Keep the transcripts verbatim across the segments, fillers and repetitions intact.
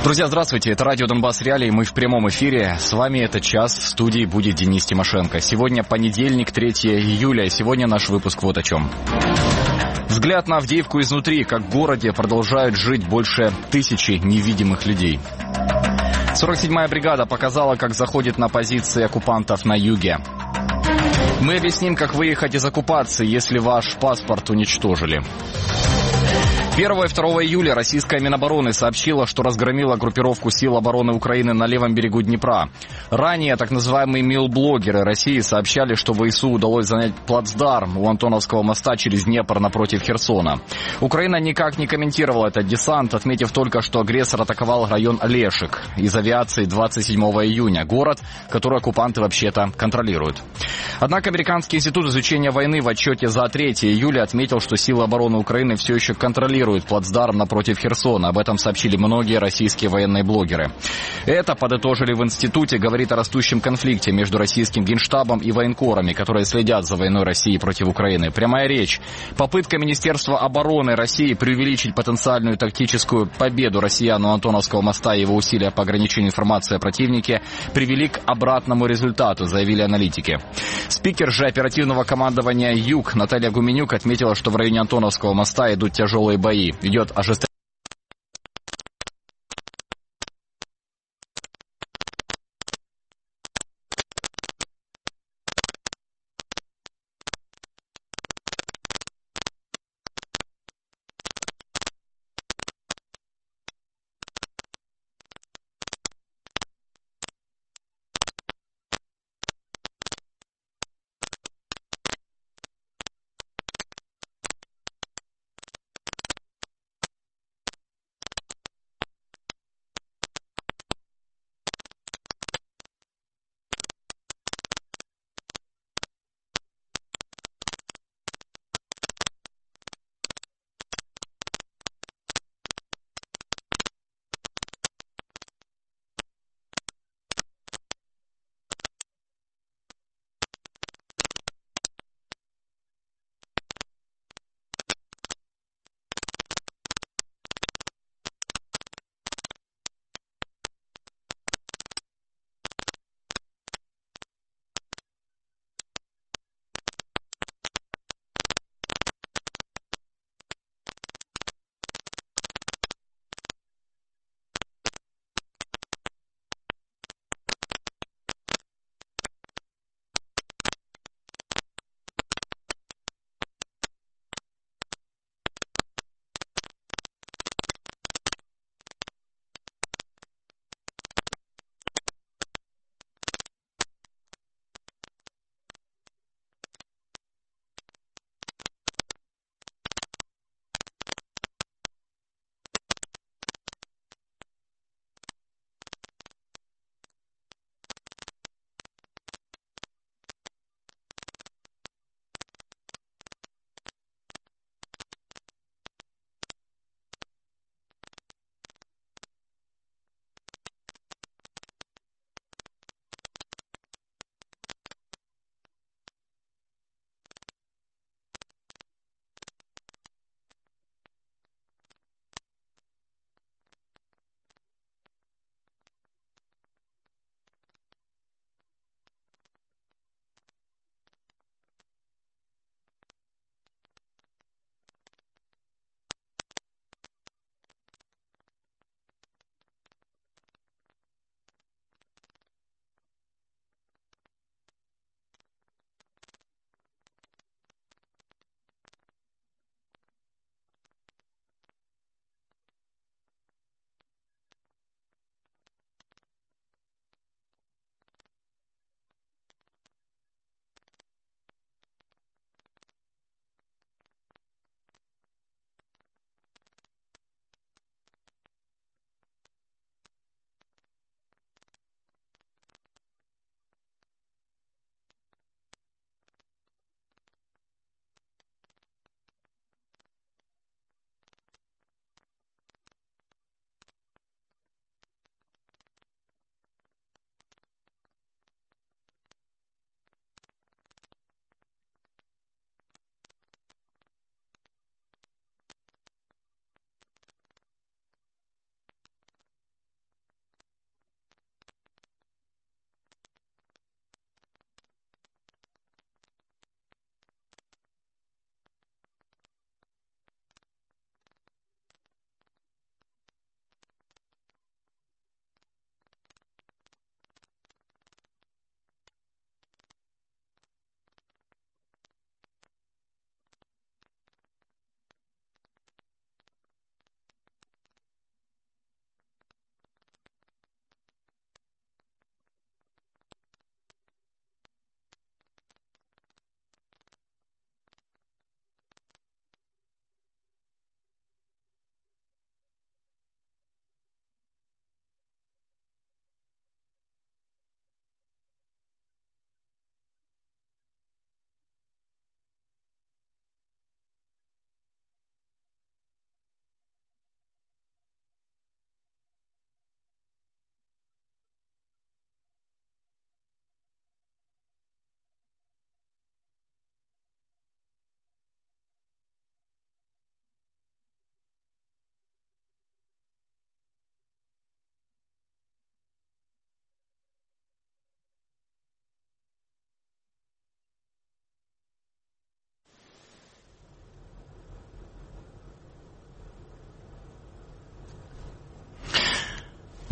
Друзья, здравствуйте. Это радио Донбасс Реалии. Мы в прямом эфире. С вами этот час. В студии будет Денис Тимошенко. Сегодня понедельник, третьего июля. Сегодня наш выпуск вот о чем. Взгляд на Авдеевку изнутри. Как в городе продолжают жить больше тысячи невидимых людей. сорок седьмая бригада показала, как заходит на позиции оккупантов на юге. Мы объясним, как выехать из оккупации, если ваш паспорт уничтожили. первого и второго июля российская Минобороны сообщила, что разгромила группировку сил обороны Украины на левом берегу Днепра. Ранее так называемые мил-блогеры России сообщали, что ВСУ удалось занять плацдарм у Антоновского моста через Днепр напротив Херсона. Украина никак не комментировала этот десант, отметив только, что агрессор атаковал район Олешек из авиации двадцать седьмого июня, город, который оккупанты вообще-то контролируют. Однако Американский институт изучения войны в отчете за третьего июля отметил, что силы обороны Украины все еще контролируют плацдарм напротив Херсона. Об этом сообщили многие российские военные блогеры. Это, подытожили в институте, говорит о растущем конфликте между российским Генштабом и военкорами, которые следят за войной России против Украины. Прямая речь. Попытка Министерства обороны России преувеличить потенциальную тактическую победу россиян у Антоновского моста и его усилия по ограничению информации о противнике привели к обратному результату, заявили аналитики. Спикер же оперативного командования «Юг» Наталья Гуменюк отметила, что в районе Антоновского моста идут тяжелые бои. Идет ожесточение.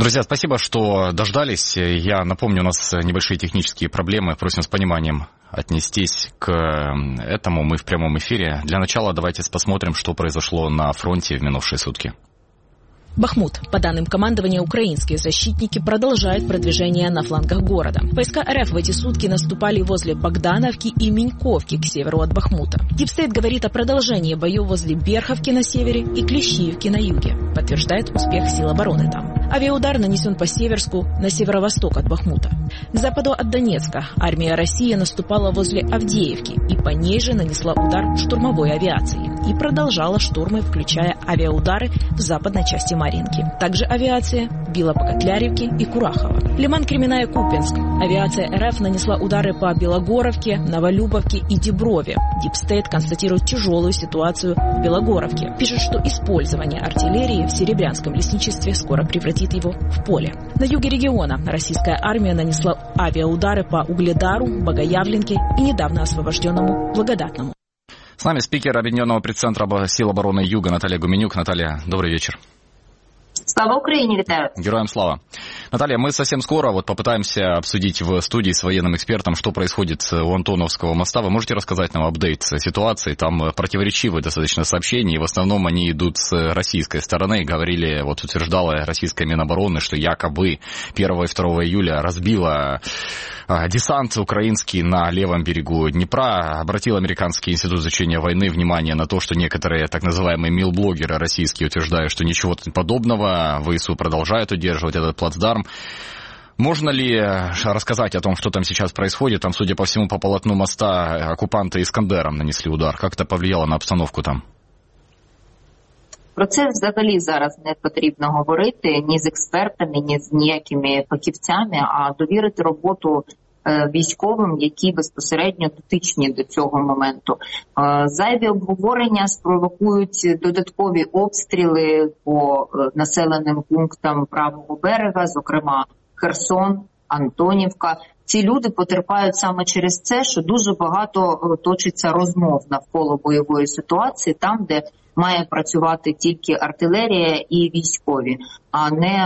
Друзья, спасибо, что дождались. Я напомню, у нас небольшие технические проблемы. Просим с пониманием отнестись к этому. Мы в прямом эфире. Для начала давайте посмотрим, что произошло на фронте в минувшие сутки. Бахмут. По данным командования, украинские защитники продолжают продвижение на флангах города. Войска РФ в эти сутки наступали возле Богдановки и Меньковки к северу от Бахмута. Дипстейт говорит о продолжении боев возле Берховки на севере и Клещиевки на юге. Подтверждает успех сил обороны там. Авиаудар нанесен по Северску на северо-восток от Бахмута. К западу от Донецка армия России наступала возле Авдеевки и по ней же нанесла удар штурмовой авиации и продолжала штурмы, включая авиаудары в западной части Марьинки. Также авиация била по Котляревке и Курахово. Лиман, Кременная, Купинск. Авиация РФ нанесла удары по Белогоровке, Новолюбовке и Деброве. Дипстейт констатирует тяжелую ситуацию в Белогоровке. Пишет, что использование артиллерии в Серебрянском лесничестве скоро превратит его в поле. На юге региона российская армия нанесла авиаудары по Угледару, Богоявленке и недавно освобожденному Благодатному. С нами спикер Объединенного пресс-центра сил обороны Юга Наталья Гуменюк. Наталья, добрый вечер. Слава Украине, витаю. Героям слава. Наталья, мы совсем скоро вот попытаемся обсудить в студии с военным экспертом, что происходит у Антоновского моста. Вы можете рассказать нам апдейт ситуации? Там противоречивые достаточно сообщения, и в основном они идут с российской стороны. Говорили, вот утверждала российская Минобороны, что якобы первого и второго июля разбила десант украинский на левом берегу Днепра. Обратил Американский институт изучения войны внимание на то, что некоторые так называемые мил-блогеры российские утверждают, что ничего подобного. ВСУ продолжает удерживать этот плацдарм. Можно ли рассказать о том, что там сейчас происходит? Там, судя по всему, по полотну моста оккупанты «Іскандером» нанесли удар. Как это повлияло на обстановку там? Про це взагалі зараз не потрібно говорити ні з експертами, ні з ніякими фахівцями, а довірити роботу військовим, які безпосередньо дотичні до цього моменту. Зайві обговорення спровокують додаткові обстріли по населеним пунктам правого берега, зокрема Херсон, Антонівка. Ці люди потерпають саме через це, що дуже багато точиться розмов навколо бойової ситуації, там, де має працювати тільки артилерія і військові, а не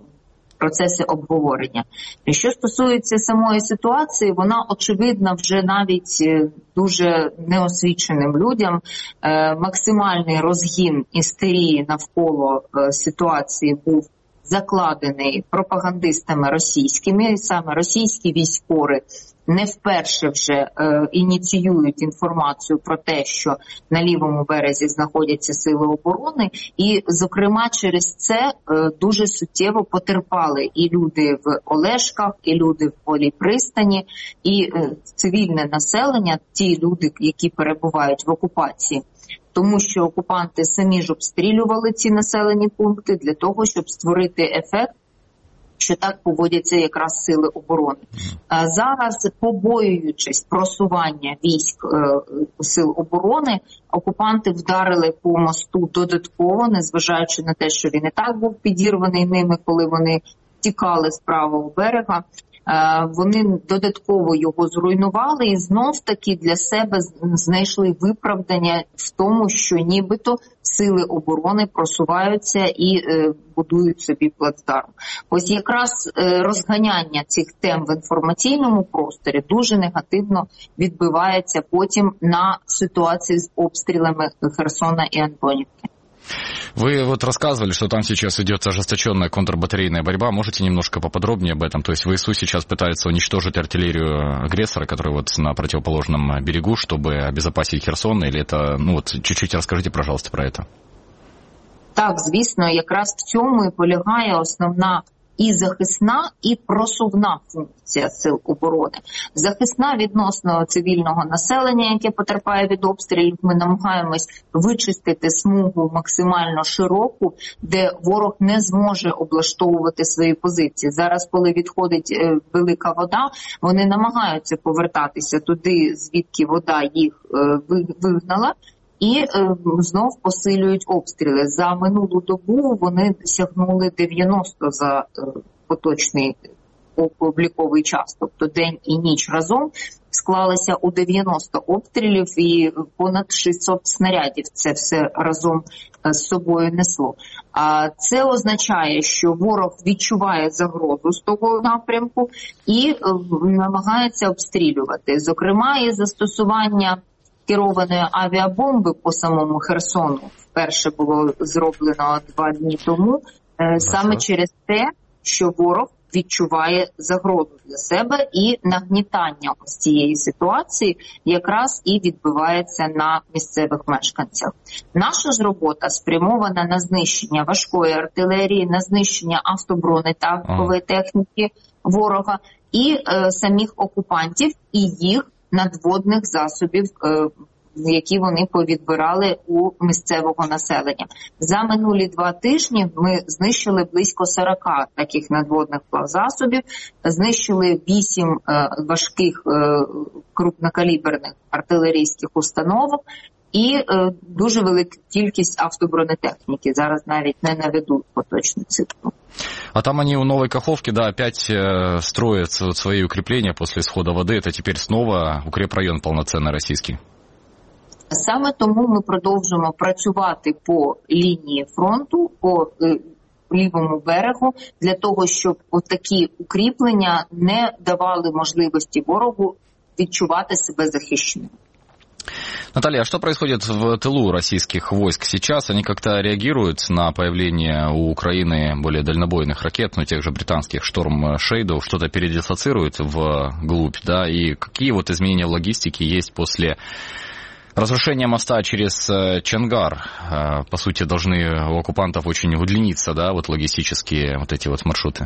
процеси обговорення. Що стосується самої ситуації, вона очевидна вже навіть дуже неосвіченим людям. Максимальний розгін істерії навколо ситуації був закладений пропагандистами російськими, саме російські військові не вперше вже е, ініціюють інформацію про те, що на лівому березі знаходяться сили оборони, і, зокрема, через це е, дуже суттєво потерпали і люди в Олешках, і люди в Полій пристані, і е, цивільне населення, ті люди, які перебувають в окупації. Тому що окупанти самі ж обстрілювали ці населені пункти для того, щоб створити ефект, що так поводяться якраз сили оборони. А зараз, побоюючись просування військ е, сил оборони, окупанти вдарили по мосту додатково, незважаючи на те, що він і так був підірваний ними, коли вони тікали з правого берега. Вони додатково його зруйнували і знов-таки для себе знайшли виправдання в тому, що нібито сили оборони просуваються і е, будують собі плацдарм. Ось якраз е, розганяння цих тем в інформаційному просторі дуже негативно відбивається потім на ситуації з обстрілами Херсона і Антонівки. Вы вот рассказывали, что там сейчас идет ожесточенная контрбатарейная борьба. Можете немножко поподробнее об этом? То есть ВСУ сейчас пытается уничтожить артиллерию агрессора, который вот на противоположном берегу, чтобы обезопасить Херсон? Или это, ну вот, чуть-чуть расскажите, пожалуйста, про это. Так, звісно, якраз в цьому і полягає основна і захисна, і просувна функція сил оборони. Захисна відносно цивільного населення, яке потерпає від обстрілів, ми намагаємось вичистити смугу максимально широку, де ворог не зможе облаштовувати свої позиції. Зараз, коли відходить велика вода, вони намагаються повертатися туди, звідки вода їх вигнала, і е, знов посилюють обстріли. За минулу добу вони досягнули дев'яносто за е, поточний обліковий час, тобто день і ніч разом, склалися у дев'яносто обстрілів і понад шістсот снарядів. Це все разом з собою несло. А це означає, що ворог відчуває загрозу з того напрямку і намагається обстрілювати. Зокрема, і застосування керованої авіабомби по самому Херсону вперше було зроблено два дні тому, саме через те, що ворог відчуває загрозу для себе, і нагнітання ось цієї ситуації якраз і відбувається на місцевих мешканцях. Наша ж робота спрямована на знищення важкої артилерії, на знищення автобронетанкової техніки ворога і е, самих окупантів і їх надводних засобів, е, які вони повідбирали у місцевого населення. За минулі два тижні ми знищили близько сорок таких надводних плавзасобів, знищили вісім е, важких е, крупнокаліберних артилерійських установок і е, дуже велика кількість автобронетехніки. Зараз навіть не наведу поточну цифру. А там они у Новой Каховки, да, опять э, строят свои укрепления после исхода воды. Это теперь снова укрепрайон полноценный российский. Саме тому ми продовжуємо працювати по лінії фронту, по е, лівому берегу, для того, щоб такі укріплення не давали можливости ворогу відчувати себе захищеним. Наталья, а что происходит в тылу российских войск сейчас? Они как-то реагируют на появление у Украины более дальнобойных ракет, ну, тех же британских «Шторм Шейдоу», что-то передислоцируют вглубь, да? И какие вот изменения в логистике есть после разрушения моста через Чонгар? По сути, должны у оккупантов очень удлиниться, да, вот логистические вот эти вот маршруты.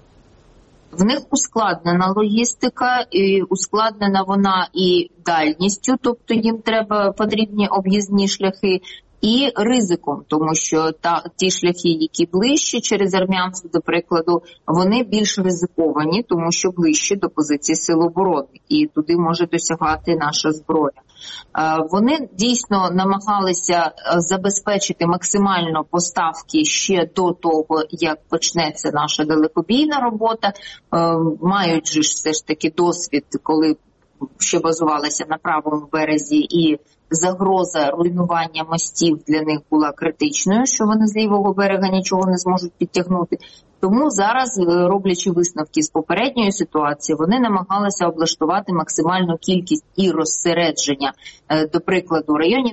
В них ускладнена логістика, і ускладнена вона і дальністю, тобто їм треба потрібні об'їзні шляхи, і ризиком, тому що та, ті шляхи, які ближче через Армянськ, до прикладу, вони більш ризиковані, тому що ближче до позиції сил оборони, і туди може досягати наша зброя. Вони дійсно намагалися забезпечити максимально поставки ще до того, як почнеться наша далекобійна робота. Мають же ж все ж таки досвід, коли ще базувалися на правому березі, і загроза руйнування мостів для них була критичною, що вони з лівого берега нічого не зможуть підтягнути. Тому зараз, роблячи висновки з попередньої ситуації, вони намагалися облаштувати максимальну кількість і розсередження, до прикладу, районів.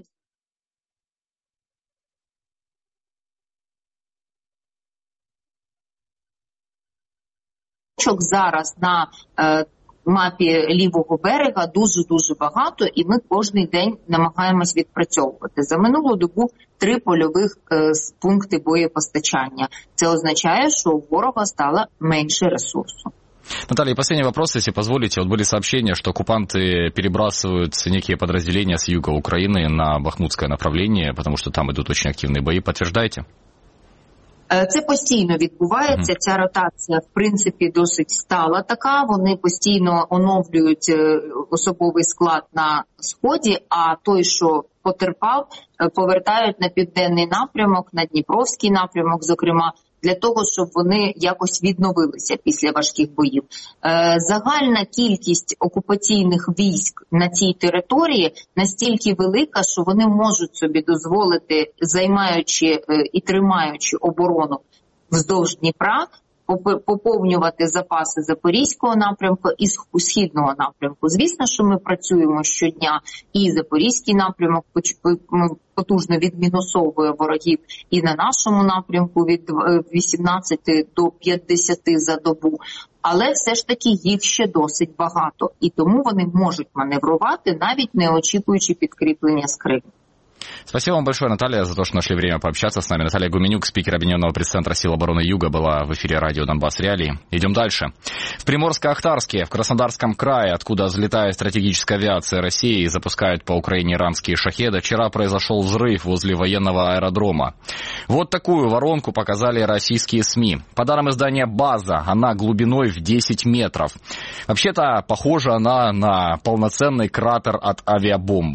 Зараз на е, мапі лівого берега дуже-дуже багато, і ми кожен день намагаємось відпрацьовувати. За минулу добу три польових е, пункти боєпостачання. Це означає, що у ворога стало менше ресурсу. Наталья, и последний вопрос, если позволите. Вот были сообщения, что оккупанты перебрасывают некие подразделения с юга Украины на бахмутское направление, потому что там идут очень активные бои. Подтверждаете? Це постійно відбувається, mm-hmm. Ця ротація, в принципі, досить стала така, вони постійно оновлюють особовий склад на Сході, а той, що потерпав, повертають на південний напрямок, на Дніпровський напрямок, зокрема, для того, щоб вони якось відновилися після важких боїв. Е, загальна кількість окупаційних військ на цій території настільки велика, що вони можуть собі дозволити, займаючи е, і тримаючи оборону вздовж Дніпра, поповнювати запаси Запорізького напрямку і Східного напрямку. Звісно, що ми працюємо щодня, і Запорізький напрямок потужно відмінусовує ворогів і на нашому напрямку від вісімнадцяти до п'ятдесяти за добу. Але все ж таки їх ще досить багато, і тому вони можуть маневрувати, навіть не очікуючи підкріплення з Криму. Спасибо вам большое, Наталья, за то, что нашли время пообщаться с нами. Наталья Гуменюк, спикер Объединенного пресс-центра сил обороны Юга, была в эфире радио «Донбасс Реалии». Идем дальше. В Приморско-Ахтарске, в Краснодарском крае, откуда взлетает стратегическая авиация России и запускают по Украине иранские шахеды, вчера произошел взрыв возле военного аэродрома. Вот такую воронку показали российские СМИ. По данным издания «База», она глубиной в десять метров. Вообще-то, похожа она на полноценный кратер от авиабомбы.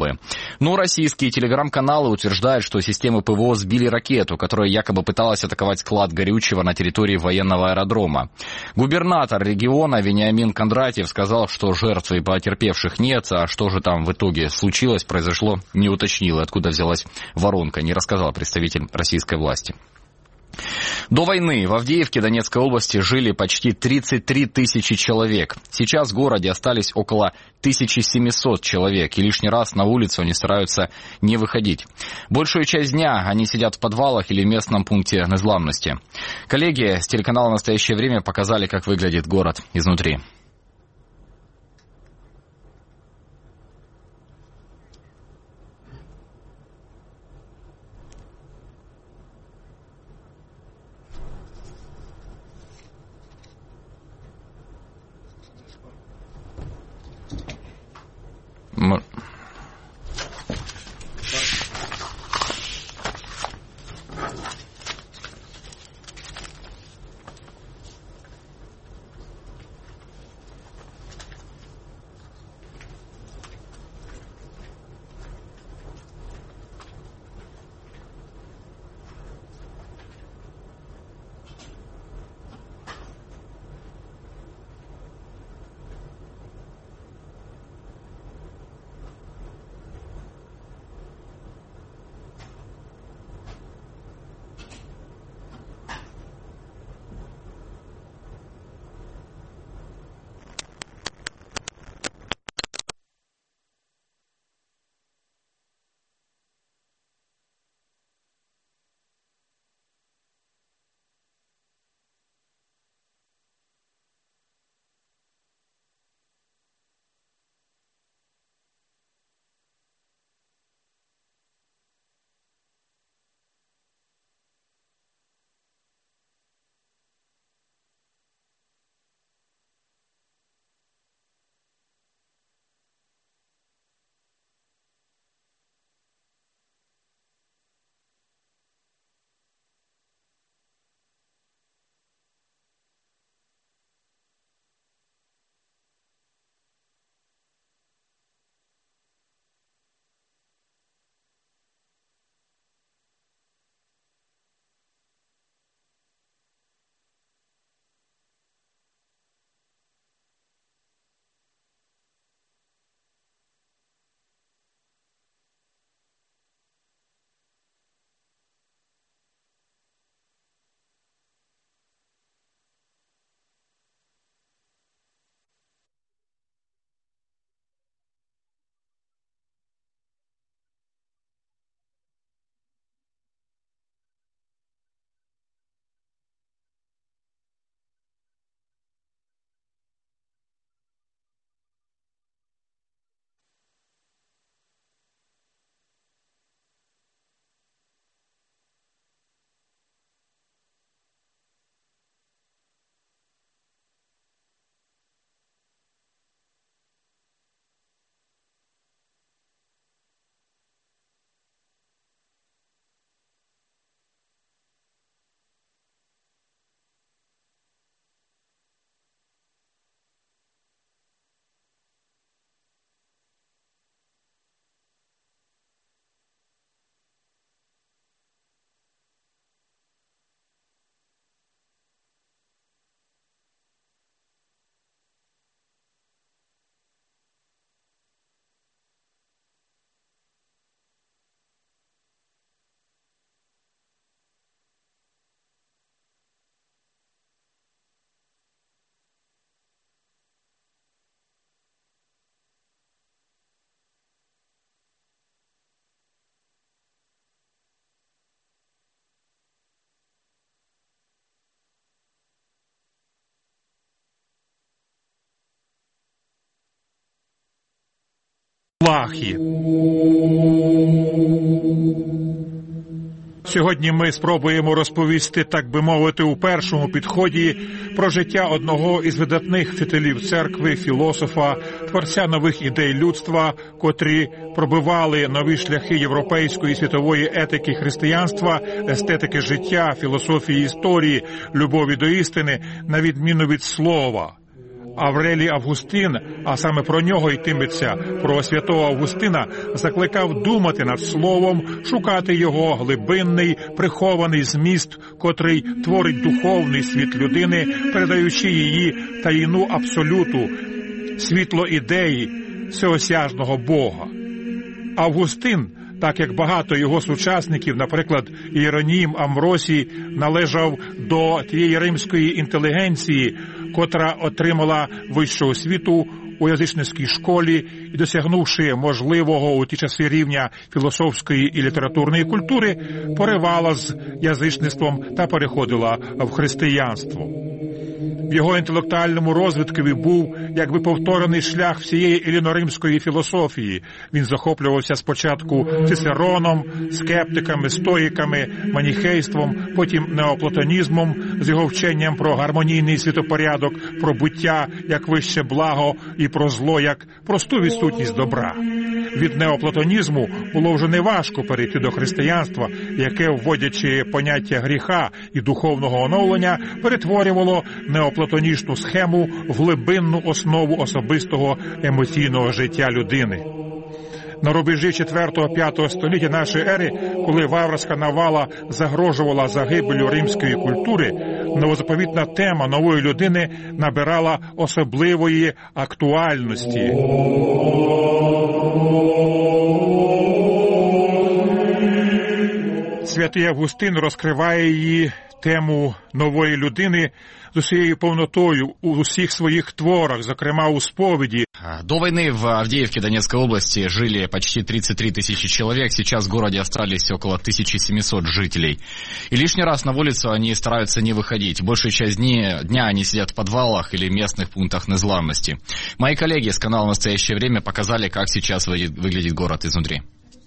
Но российские телеграм-каналы утверждают, что системы ПВО сбили ракету, которая якобы пыталась атаковать склад горючего на территории военного аэродрома. Губернатор региона Вениамин Кондратьев сказал, что жертв и потерпевших нет, а что же там в итоге случилось, произошло, не уточнил, и откуда взялась воронка, не рассказал представитель российской власти. До войны в Авдеевке Донецкой области жили почти тридцать три тысячи человек. Сейчас в городе остались около тысячи семисот человек, и лишний раз на улицу они стараются не выходить. Большую часть дня они сидят в подвалах или в местном пункте незламности. Коллеги с телеканала «Настоящее время» показали, как выглядит город изнутри. Лахі. Сьогодні ми спробуємо розповісти, так би мовити, у першому підході про життя одного із видатних вчителів церкви, філософа, творця нових ідей людства, котрі пробивали нові шляхи європейської світової етики християнства, естетики життя, філософії історії, любові до істини, на відміну від слова. Аврелій Августин, а саме про нього йтиметься, про святого Августина, закликав думати над словом, шукати його глибинний, прихований зміст, котрий творить духовний світ людини, передаючи її таїну абсолюту, світло ідеї всеосяжного Бога. Августин, так як багато його сучасників, наприклад, Іеронім Амвросій, належав до тієї римської інтелігенції, котра отримала вищу освіту у язичницькій школі і, досягнувши можливого у ті часи рівня філософської і літературної культури, поривала з язичництвом та переходила в християнство. В його інтелектуальному розвиткові був якби повторений шлях всієї еліноримської філософії. Він захоплювався спочатку цицероном, скептиками, стоїками, маніхейством, потім неоплатонізмом з його вченням про гармонійний світопорядок, про буття як вище благо і про зло як просту відсутність добра. Від неоплатонізму було вже неважко перейти до християнства, яке, вводячи поняття гріха і духовного оновлення, перетворювало неоплатонічну схему в глибинну основу особистого емоційного життя людини. На рубежі четвертого-п'ятого століття нашої ери, коли варварська навала загрожувала загибелю римської культури, новозаповітна тема нової людини набирала особливої актуальності. Святий Августин розкриває її, тему нової людини, з усією повнотою у усіх своих творах, зокрема у споведи. До войны в Авдеевке Донецкой области жили почти тридцать три тысячи человек, сейчас в городе остались около тысячи семисот жителей. И лишний раз на улицу они стараются не выходить. Большую часть дня, дня они сидят в подвалах или местных пунктах незламности. Мои коллеги с канала «Настоящее время» показали, как сейчас выглядит город изнутри.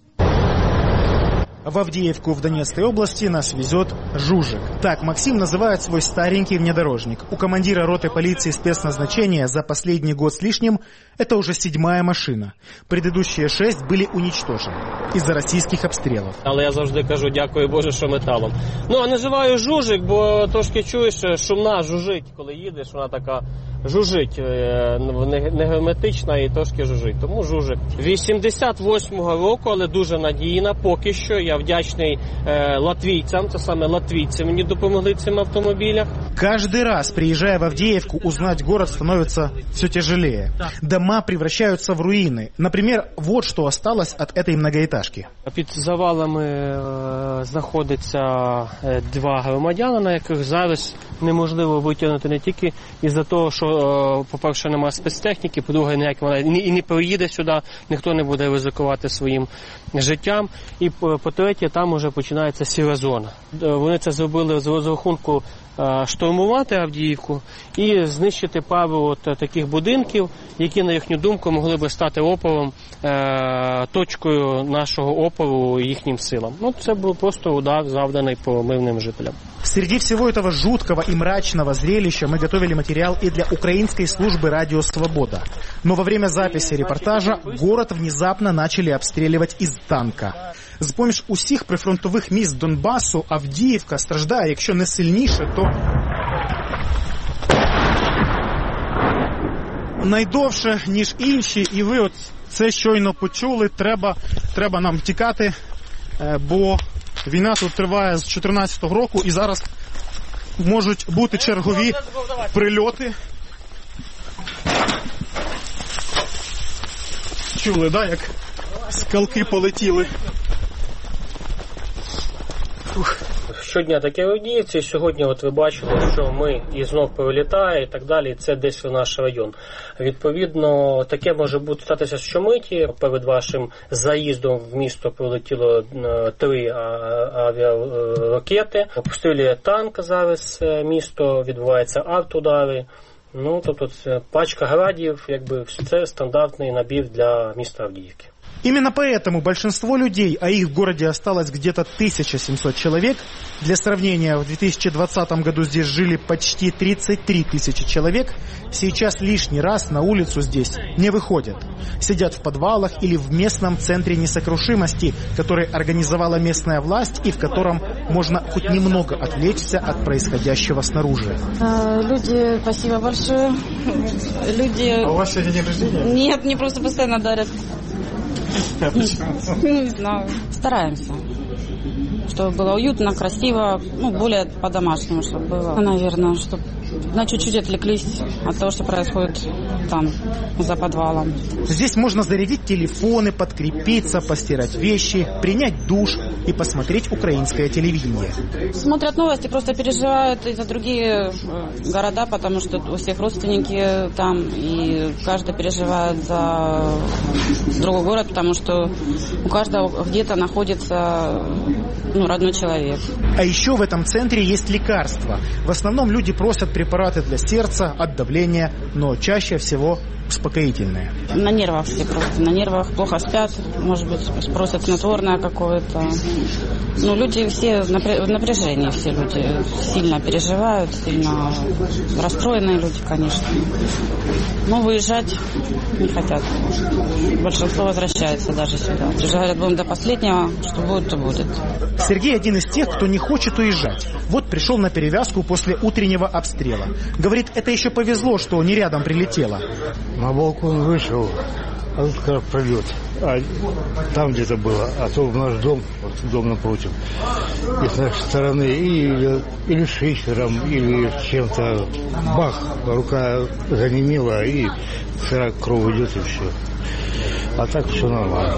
В Авдеевку в Донецкой области нас везет Жужик. Так Максим называет свой старенький внедорожник. У командира роты полиции спецназначения за последний год с лишним это уже седьмая машина. Предыдущие шесть были уничтожены из-за російських обстрілів. Але я завжди кажу, дякую Боже, що металом. Ну, а називаю Жужик, бо трошки чуєш, шумна жужить, коли їдеш, вона така жужить, не герметична і трошки жужить. Тому Жужик. вісімдесят восьмого року, але дуже надійна, поки що. Я вдячний е, латвійцям, це саме латвійці мені допомогли цим автомобілям. Каждый раз, приезжая в Авдеевку, узнать город становится все тяжелее. Дома превращаются в руины. Например, вот что осталось от этой многоэтажки. Під завалами е, знаходиться е, два громадяни, на яких зараз неможливо витягнути не тільки із-за того, що, е, по-перше, немає спецтехніки, по-друге, ніяк вона і не приїде сюди, ніхто не буде ризикувати своїм життям. І, по-третє, там вже починається сіра зона. Вони це зробили з розрахунку штурмувати Авдіївку і знищити пару от таких будинків, які, на їхню думку, могли би стати опором, точкою нашого опору їхнім силам. Ну, це був просто удар, завданий по мирним жителям. Среди всего этого жуткого и мрачного зрелища мы готовили материал и для украинской службы «Радио Свобода». Но во время записи репортажа город внезапно начали обстреливать из танка. З-поміж усіх прифронтових міст Донбасу Авдіївка страждає, якщо не сильніше, то найдовше, ніж інші. І ви от це щойно почули, треба, треба нам втікати, бо війна тут триває з чотирнадцятого року і зараз можуть бути чергові прильоти. Чули, да, як скалки полетіли. Ух. Щодня таке в Авдіївці, сьогодні от ви бачили, що ми і знов прилітає і так далі, це десь в наш район. Відповідно, таке може бути статися щомиті. Перед вашим заїздом в місто прилетіло три авіаракети, обстрілює танк зараз місто, відбуваються артудари. Ну, тобто це пачка градів, якби це стандартний набір для міста Авдіївки. Именно поэтому большинство людей, а их в городе осталось где-то тысяча семьсот человек, для сравнения, в две тысячи двадцатом году здесь жили почти тридцать три тысячи человек, сейчас лишний раз на улицу здесь не выходят. Сидят в подвалах или в местном центре несокрушимости, который организовала местная власть и в котором можно хоть немного отвлечься от происходящего снаружи. А, люди, спасибо большое. Люди... А у вас сегодня день рождения? Нет, мне просто постоянно дарят. Не знаю. Стараемся. Чтобы было уютно, красиво, ну, более по-домашнему, чтобы было. Наверное, чтобы на чуть-чуть отвлеклись от того, что происходит там, за подвалом. Здесь можно зарядить телефоны, подкрепиться, постирать вещи, принять душ и посмотреть украинское телевидение. Смотрят новости, просто переживают и за другие города, потому что у всех родственники там, и каждый переживает за другой город, потому что у каждого где-то находится, ну, родной человек. А еще в этом центре есть лекарства. В основном люди просят препараты для сердца, от давления, но чаще всего успокоительные. На нервах все просто, на нервах плохо спят, может быть, просят снотворное какое-то. Ну, люди все в напряжении, все люди сильно переживают, сильно расстроенные люди, конечно. Но выезжать не хотят. Большинство возвращается даже сюда. Говорят, будем до последнего, что будет, то будет. Сергей один из тех, кто не хочет уезжать. Вот пришел на перевязку после утреннего обстрела. Говорит, это еще повезло, что не рядом прилетело. На балкон вышел, а тут как пролет. А там где-то было, а то в наш дом, вот дом напротив, и с нашей стороны, или, или шейхером, или чем-то, бах, рука занемела, и сразу кровь идет, и все. А так все нормально.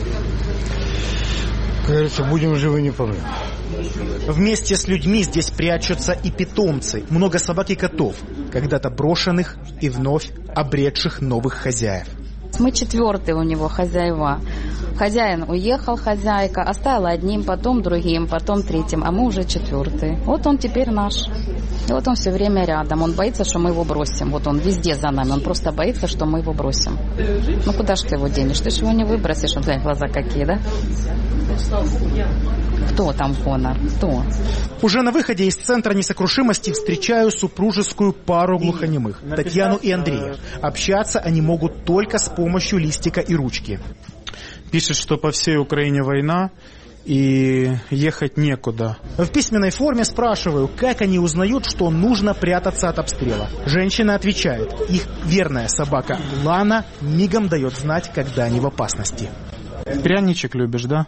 Как говорится, будем живы, не помню. Вместе с людьми здесь прячутся и питомцы, много собак и котов, когда-то брошенных и вновь обретших новых хозяев. Мы четвертые у него хозяева. Хозяин уехал, хозяйка оставила одним, потом другим, потом третьим, а мы уже четвертые. Вот он теперь наш. И вот он все время рядом. Он боится, что мы его бросим. Вот он везде за нами. Он просто боится, что мы его бросим. Ну куда ж ты его денешь? Ты же его не выбросишь. Вот глаза какие, да? Кто там, Конор? Кто? Уже на выходе из центра несокрушимости встречаю супружескую пару глухонемых, Татьяну и Андрея. Общаться они могут только с помощью листика и ручки. Пишет, что по всей Украине война и ехать некуда. В письменной форме спрашиваю, как они узнают, что нужно прятаться от обстрела. Женщина отвечает, их верная собака Лана мигом дает знать, когда они в опасности. Пряничек любишь, да?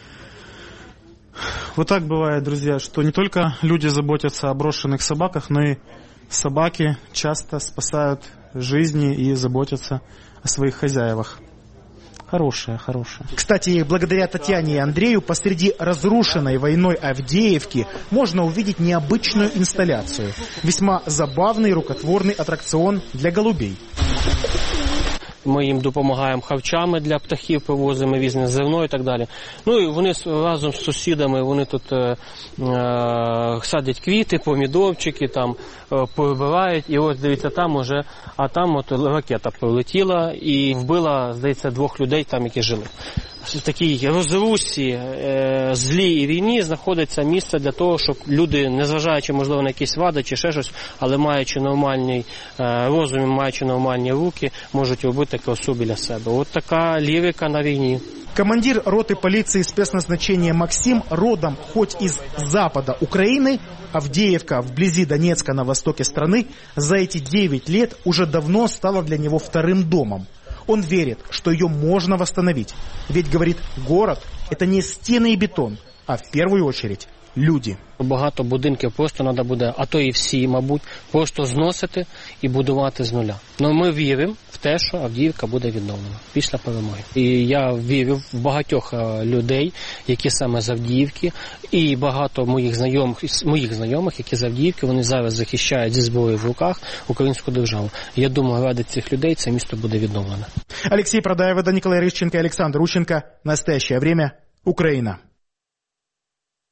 Вот так бывает, друзья, что не только люди заботятся о брошенных собаках, но и собаки часто спасают жизни и заботятся о своих хозяевах. Хорошая, хорошая. Кстати, благодаря Татьяне и Андрею посреди разрушенной войной Авдеевки можно увидеть необычную инсталляцию. Весьма забавный рукотворный аттракцион для голубей. Ми їм допомагаємо харчами для птахів, привозимо різне зерно і так далі. Ну і вони разом з сусідами, вони тут е, е, садять квіти, помідорчики, там е, прибирають. І ось, дивіться, там уже, а там от ракета прилетіла і вбила, здається, двох людей там, які жили. В такій розрусі, е, злій і війні знаходиться місце для того, щоб люди, незважаючи, можливо, на якісь вади чи ще щось, але маючи нормальний е, розум, маючи нормальні руки, можуть робити красу біля себе. От така лірика на війні. Командир роты полиции спецназначения Максим родом хоть из запада Украины, Авдеевка вблизи Донецка на востоке страны, за эти девять лет уже давно стала для него вторым домом. Он верит, что ее можно восстановить. Ведь, говорит, город – это не стены и бетон, а в первую очередь люди. Багато будинків просто треба буде, а то і всі, мабуть, просто зносити і будувати з нуля. Но ми віримо в те, що Авдіївка буде відновлена після перемоги. І я вірю в багатьох людей, які саме з Авдіївки, і багато моїх знайомих, моїх знайомих, які з Авдіївки, вони зараз захищають зі зброєю в руках українську державу. Я думаю, ради цих людей це місто буде відновлене. Алексей Продаев, Николай Рыщенко, Александр Рущенко. Настоящее время. Украина.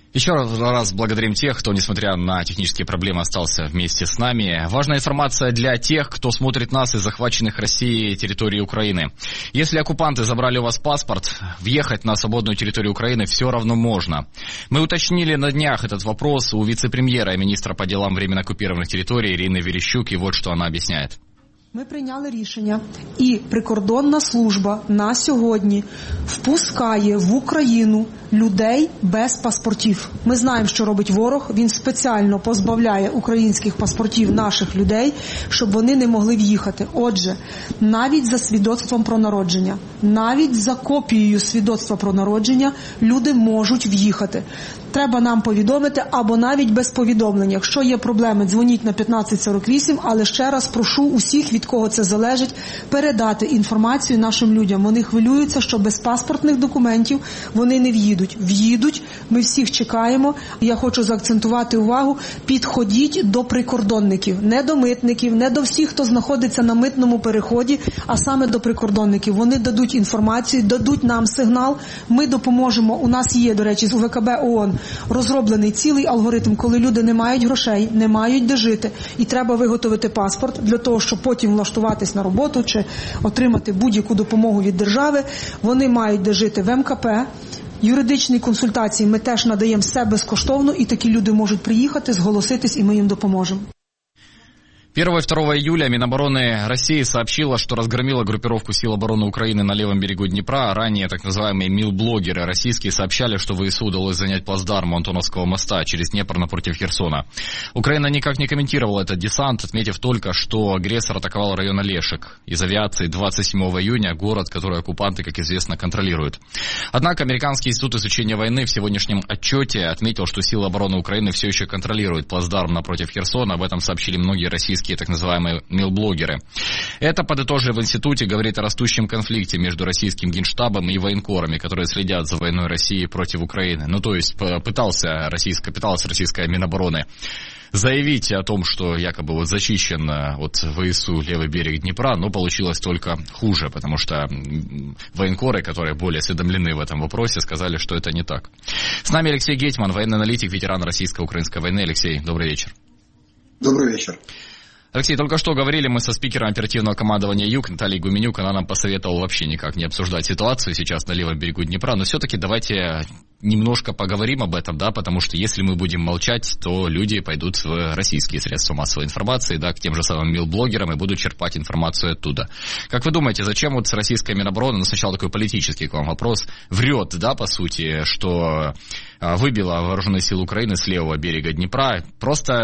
Еще раз благодарим тех, кто, несмотря на технические проблемы, остался вместе с нами. Важная информация для тех, кто смотрит нас из захваченных Россией территории Украины. Если оккупанты забрали у вас паспорт, въехать на свободную территорию Украины все равно можно. Мы уточнили на днях этот вопрос у вице-премьера и министра по делам временно оккупированных территорий Ирины Верещук, и вот что она объясняет. Ми прийняли рішення, і прикордонна служба на сьогодні впускає в Україну людей без паспортів. Ми знаємо, що робить ворог. Він спеціально позбавляє українських паспортів наших людей, щоб вони не могли в'їхати. Отже, навіть за свідоцтвом про народження, навіть за копією свідоцтва про народження люди можуть в'їхати. Треба нам повідомити, або навіть без повідомлення. Якщо є проблеми, дзвоніть на п'ятнадцять сорок вісім, але ще раз прошу усіх, від кого це залежить, передати інформацію нашим людям. Вони хвилюються, що без паспортних документів вони не в'їдуть. В'їдуть, ми всіх чекаємо. Я хочу заакцентувати увагу, підходіть до прикордонників, не до митників, не до всіх, хто знаходиться на митному переході, а саме до прикордонників. Вони дадуть інформацію, дадуть нам сигнал, ми допоможемо. У нас є, до речі, з У В К Б ООН розроблений цілий алгоритм, коли люди не мають грошей, не мають де жити, і треба виготовити паспорт для того, щоб потім влаштуватись на роботу чи отримати будь-яку допомогу від держави. Вони мають де жити в М К П. Юридичні консультації ми теж надаємо все безкоштовно, і такі люди можуть приїхати, зголоситись, і ми їм допоможемо. первого и второго июля Минобороны России сообщила, что разгромила группировку сил обороны Украины на левом берегу Днепра. Ранее так называемые мил-блогеры российские сообщали, что ВСУ удалось занять плацдарм у Антоновского моста через Днепр напротив Херсона. Украина никак не комментировала этот десант, отметив только, что агрессор атаковал район Олешек. Из авиации двадцать седьмого июня, город, который оккупанты, как известно, контролируют. Однако Американский институт изучения войны в сегодняшнем отчете отметил, что силы обороны Украины все еще контролируют плацдарм напротив Херсона. Об этом сообщили многие российские так называемые мил-блогеры. Это, подытожив в институте, говорит о растущем конфликте между российским генштабом и военкорами, которые следят за войной России против Украины. Ну, то есть пытался российская, пыталась российская Минобороны заявить о том, что якобы вот зачищен от ВСУ левый берег Днепра, но получилось только хуже, потому что военкоры, которые более осведомлены в этом вопросе, сказали, что это не так. С нами Алексей Гетьман, военный аналитик, ветеран российско-украинской войны. Алексей, добрый вечер. Добрый вечер. Алексей, только что говорили мы со спикером оперативного командования «Юг» Натальей Гуменюк. Она нам посоветовала вообще никак не обсуждать ситуацию сейчас на левом берегу Днепра. Но все-таки давайте немножко поговорим об этом, да, потому что если мы будем молчать, то люди пойдут в российские средства массовой информации, да, к тем же самым мил-блогерам и будут черпать информацию оттуда. Как вы думаете, зачем вот российская Минобороны, ну, сначала такой политический к вам вопрос, врет, да, по сути, что выбила вооруженные силы Украины с левого берега Днепра? Просто...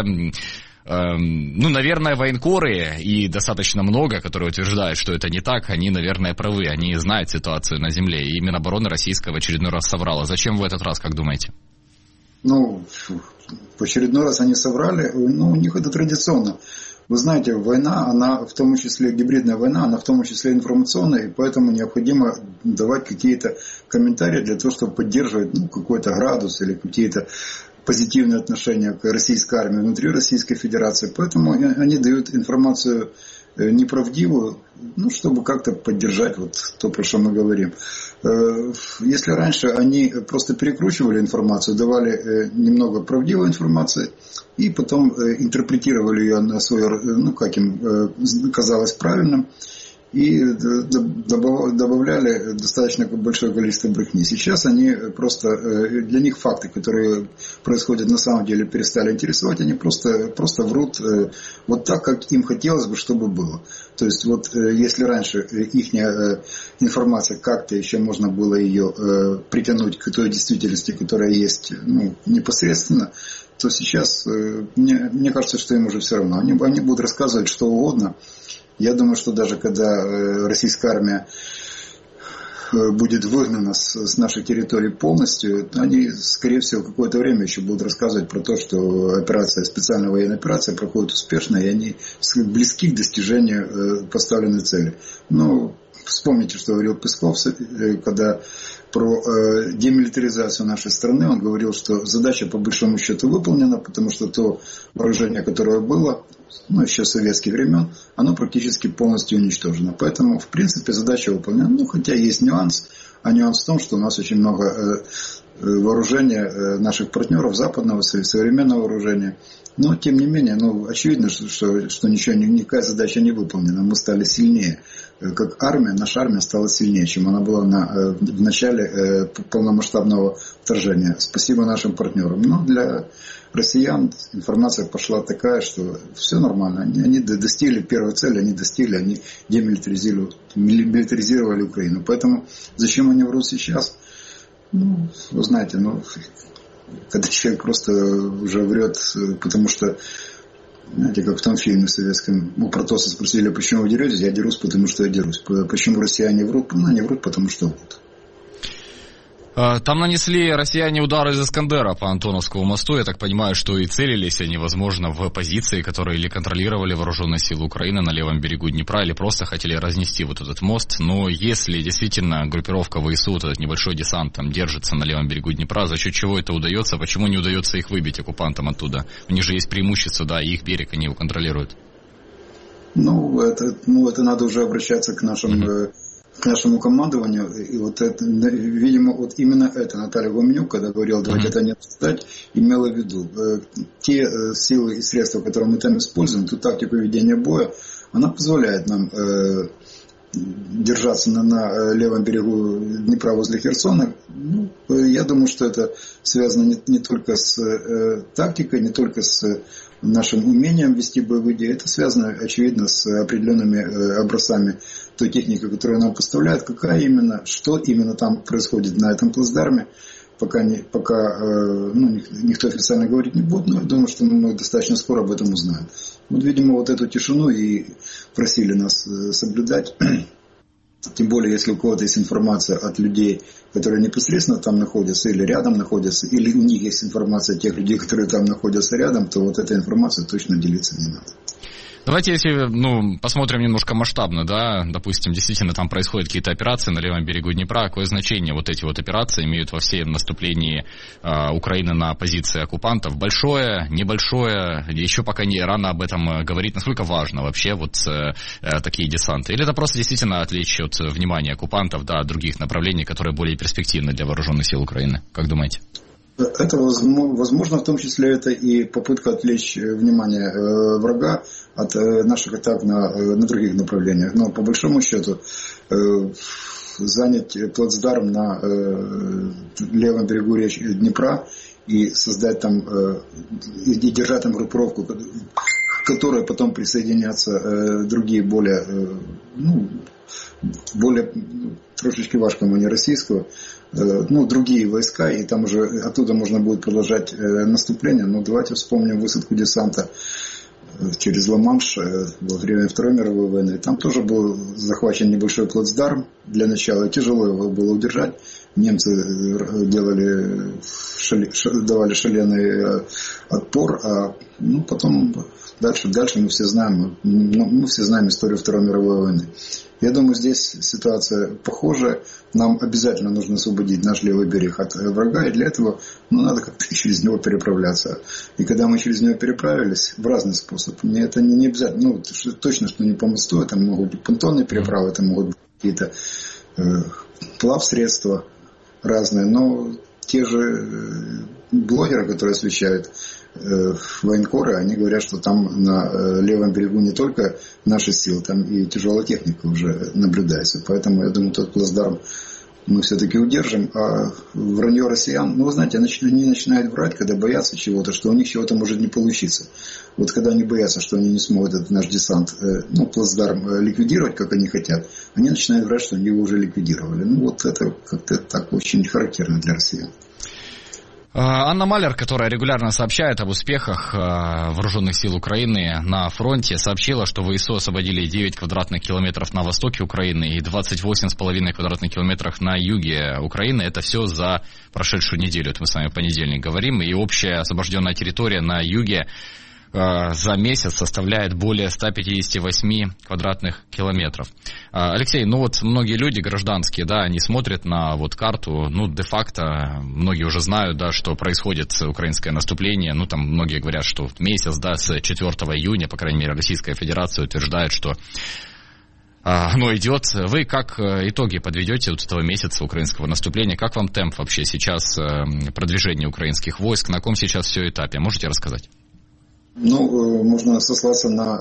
Ну, наверное, военкоры, и достаточно много, которые утверждают, что это не так, они, наверное, правы, они знают ситуацию на земле, и Минобороны российская в очередной раз соврала. Зачем в этот раз, как думаете? Ну, в очередной раз они соврали, ну, у них это традиционно. Вы знаете, война, она в том числе, гибридная война, она в том числе информационная, и поэтому необходимо давать какие-то комментарии для того, чтобы поддерживать, ну, какой-то градус или какие-то позитивное отношение к российской армии внутри Российской Федерации. Поэтому они дают информацию неправдивую, ну, чтобы как-то поддержать вот то, про что мы говорим. Если раньше они просто перекручивали информацию, давали немного правдивой информации и потом интерпретировали ее на свое, ну, как им казалось правильным, и добавляли достаточно большое количество брехни. Сейчас они просто, для них факты, которые происходят на самом деле, перестали интересовать, они просто, просто врут вот так, как им хотелось бы, чтобы было. То есть вот если раньше их информация как-то еще можно было ее притянуть к той действительности, которая есть, ну, непосредственно, то сейчас мне, мне кажется, что им уже все равно. Они, они будут рассказывать что угодно. Я думаю, что даже когда российская армия будет выгнана с, с нашей территории полностью, они, скорее всего, какое-то время еще будут рассказывать про то, что операция, специальная военная операция проходит успешно, и они близки к достижению поставленной цели. Ну, вспомните, что говорил Песков, когда про э, демилитаризацию нашей страны. Он говорил, что задача по большому счету выполнена, потому что то вооружение, которое было, ну, еще с советских времен, оно практически полностью уничтожено. Поэтому, в принципе, задача выполнена. Ну, хотя есть нюанс. А нюанс в том, что у нас очень много э, вооружения наших партнеров западного, современного вооружения. Но, тем не менее, ну, очевидно, что, что, что ничего, никакая задача не выполнена. Мы стали сильнее. Как армия, наша армия стала сильнее, чем она была на, в начале полномасштабного вторжения. Спасибо нашим партнерам. Но для россиян информация пошла такая, что все нормально. Они, они достигли первой цели, они достигли, они демилитаризировали, милитаризировали Украину. Поэтому зачем они врут сейчас? Ну, вы знаете, ну, когда человек просто уже врет, потому что, знаете, как в том фильме советском, у Протоса спросили, почему вы деретесь? Я дерусь, потому что я дерусь. Почему россияне врут? Ну, они врут, потому что врут. Там нанесли россияне удар из Искандера по Антоновскому мосту. Я так понимаю, что и целились они, возможно, в позиции, которые или контролировали вооруженные силы Украины на левом берегу Днепра, или просто хотели разнести вот этот мост. Но если действительно группировка ВСУ, вот этот небольшой десант, там держится на левом берегу Днепра, за счет чего это удается? Почему не удается их выбить оккупантам оттуда? У них же есть преимущество, да, и их берег, они его контролируют. Ну, это, ну, это надо уже обращаться к нашим... Mm-hmm. к нашему командованию, и вот это, видимо, вот именно это Наталья Гуменюк, когда говорила, давайте это не обсуждать, имела в виду. Те силы и средства, которые мы там используем, ту тактику ведения боя, она позволяет нам э, держаться на, на левом берегу Днепра возле Херсона. Ну, я думаю, что это связано не, не только с э, тактикой, не только с нашим умением вести боевые действия, это связано, очевидно, с определенными э, образцами той техники, которую нам поставляют, какая именно, что именно там происходит на этом плацдарме, пока, не, пока э, ну, никто официально говорить не будет, но я думаю, что мы достаточно скоро об этом узнаем. Вот, видимо, вот эту тишину и просили нас э, соблюдать, тем более, если у кого-то есть информация от людей, которые непосредственно там находятся или рядом находятся, или у них есть информация от тех людей, которые там находятся рядом, то вот этой информацией точно делиться не надо. Давайте, если, ну, посмотрим немножко масштабно, да, допустим, действительно там происходят какие-то операции на левом берегу Днепра, какое значение вот эти вот операции имеют во всем наступлении э, Украины на позиции оккупантов? Большое, небольшое, еще пока не рано об этом говорить, насколько важно вообще вот э, такие десанты? Или это просто действительно отвлечь от внимания оккупантов, да, от других направлений, которые более перспективны для вооруженных сил Украины? Как думаете? Это возможно, в том числе это и попытка отвлечь внимание э, врага от э, наших атак на, э, на других направлениях. Но по большому счету э, занять плацдарм на э, левом берегу речи Днепра и создать там э, и держать там группировку, к которой потом присоединятся э, другие более, э, ну, более трошечки важкого, не российского, ну, другие войска, и там уже оттуда можно будет продолжать э, наступление. Но давайте вспомним высадку десанта через Ла-Манш э, во время Второй мировой войны. Там тоже был захвачен небольшой плацдарм для начала, тяжело его было удержать. Немцы делали, шали, давали шаленый отпор, а ну, потом дальше, дальше мы все знаем, мы все знаем историю Второй мировой войны. Я думаю, здесь ситуация похожая. Нам обязательно нужно освободить наш левый берег от врага, и для этого ну, надо как-то через него переправляться. И когда мы через него переправились, в разный способ, мне это не, не обязательно, ну, точно, что не по мосту, это могут быть понтонные переправы, это могут быть какие-то э, плавсредства разные, но те же блогеры, которые освещают военкоры, они говорят, что там на левом берегу не только наши силы, там и тяжелая техника уже наблюдается. Поэтому, я думаю, тот плацдарм мы все-таки удержим. А вранье россиян, ну, вы знаете, они начинают врать, когда боятся чего-то, что у них чего-то может не получиться. Вот когда они боятся, что они не смогут этот наш десант, ну, плацдарм ликвидировать, как они хотят, они начинают врать, что они его уже ликвидировали. Ну, вот это как-то так очень характерно для россиян. Анна Малер, которая регулярно сообщает об успехах вооруженных сил Украины на фронте, сообщила, что ВСУ освободили девять квадратных километров на востоке Украины и двадцать восемь с половиной квадратных километров на юге Украины. Это все за прошедшую неделю, это мы с вами в понедельник говорим, и общая освобожденная территория на юге за месяц составляет более ста пятидесяти восьми квадратных километров. Алексей, ну вот многие люди гражданские, да, они смотрят на вот карту, ну, де-факто, многие уже знают, да, что происходит украинское наступление, ну, там многие говорят, что месяц, да, с четвёртого июня, по крайней мере, Российская Федерация утверждает, что оно идет. Вы как итоги подведете вот этого месяца украинского наступления? Как вам темп вообще сейчас продвижения украинских войск? На каком сейчас все этапе? Можете рассказать? Ну, можно сослаться на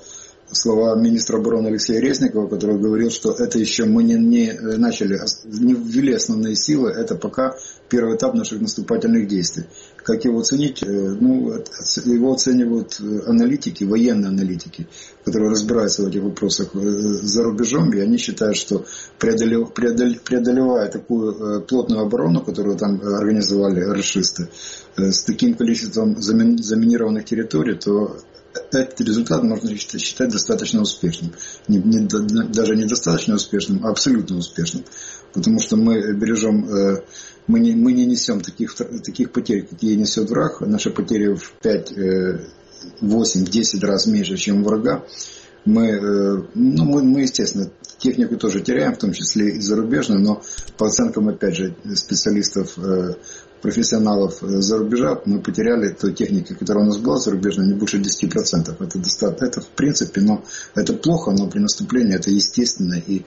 слова министра обороны Алексея Резникова, который говорил, что это еще мы не, не начали, не ввели основные силы, это пока первый этап наших наступательных действий. Как его оценить? Ну, его оценивают аналитики, военные аналитики, которые разбираются в этих вопросах за рубежом, и они считают, что преодолев, преодолев, преодолевая такую плотную оборону, которую там организовали рашисты, с таким количеством заминированных территорий, то этот результат можно считать достаточно успешным. Не, не, даже не достаточно успешным, а абсолютно успешным. Потому что мы бережем, мы не, мы не несем таких, таких потерь, какие несет враг. Наши потери в пять, восемь, десять раз меньше, чем у врага. Мы, ну, мы, мы, естественно, технику тоже теряем, в том числе и зарубежную, но по оценкам, опять же, специалистов, профессионалов за рубежа, мы потеряли той техники, которая у нас была зарубежная, не больше десять процентов. Это, достаточно, это в принципе, но это плохо, но при наступлении это естественно, и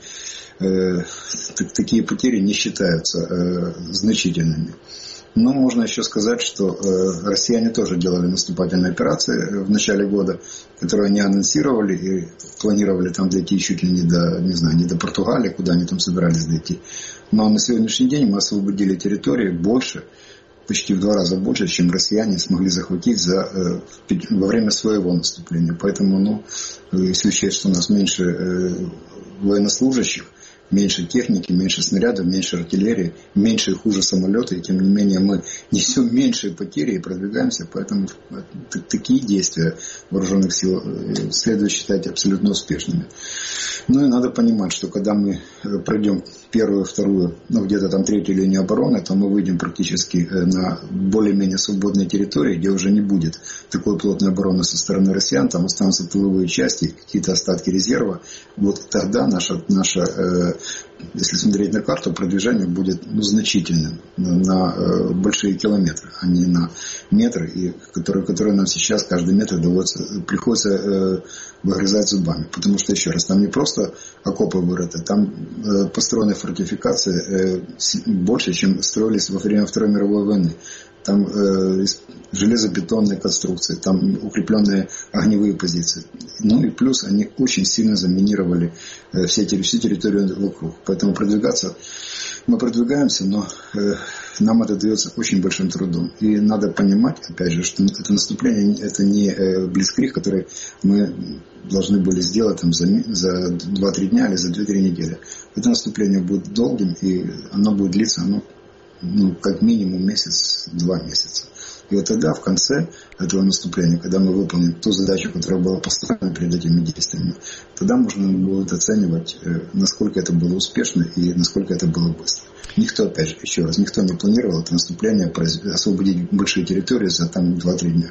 э, такие потери не считаются э, значительными. Но можно еще сказать, что э, россияне тоже делали наступательные операции в начале года, которые они анонсировали и планировали там дойти чуть ли не до, не знаю, не до Португалии, куда они там собирались дойти. Но на сегодняшний день мы освободили территории больше, почти в два раза больше, чем россияне смогли захватить за, э, во время своего наступления. Поэтому, ну, если учесть, что у нас меньше э, военнослужащих, меньше техники, меньше снарядов, меньше артиллерии, меньше и хуже самолеты, и тем не менее мы несем меньшие потери и продвигаемся, поэтому такие действия вооруженных сил следует считать абсолютно успешными. Ну и надо понимать, что когда мы пройдем первую, вторую, ну где-то там третью линию обороны, то мы выйдем практически на более-менее свободной территории, где уже не будет такой плотной обороны со стороны россиян, там останутся тыловые части, какие-то остатки резерва. Вот тогда наша, наша если смотреть на карту, продвижение будет ну, значительным на, на э, большие километры, а не на метры, и которые, которые нам сейчас каждый метр доводится, приходится э, выгрызать зубами. Потому что, еще раз, там не просто окопы вырыты, там э, построены фортификации э, больше, чем строились во время Второй мировой войны. Там э, железобетонные конструкции, там укрепленные огневые позиции. Ну и плюс они очень сильно заминировали э, все, всю территорию вокруг. Поэтому продвигаться, мы продвигаемся, но э, нам это дается очень большим трудом. И надо понимать, опять же, что это наступление, это не э, блицкриг, который мы должны были сделать там, за, за два-три дня или за две-три недели. Это наступление будет долгим, и оно будет длиться, оно ну, как минимум месяц-два месяца. И вот тогда, в конце этого наступления, когда мы выполним ту задачу, которая была поставлена перед этими действиями, тогда можно будет оценивать, насколько это было успешно и насколько это было быстро. Никто, опять же, еще раз, никто не планировал это наступление освободить большие территории за там два-три дня.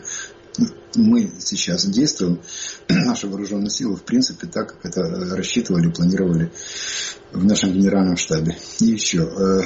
Мы сейчас действуем, наши вооруженные силы, в принципе, так, как это рассчитывали, планировали в нашем генеральном штабе. И еще...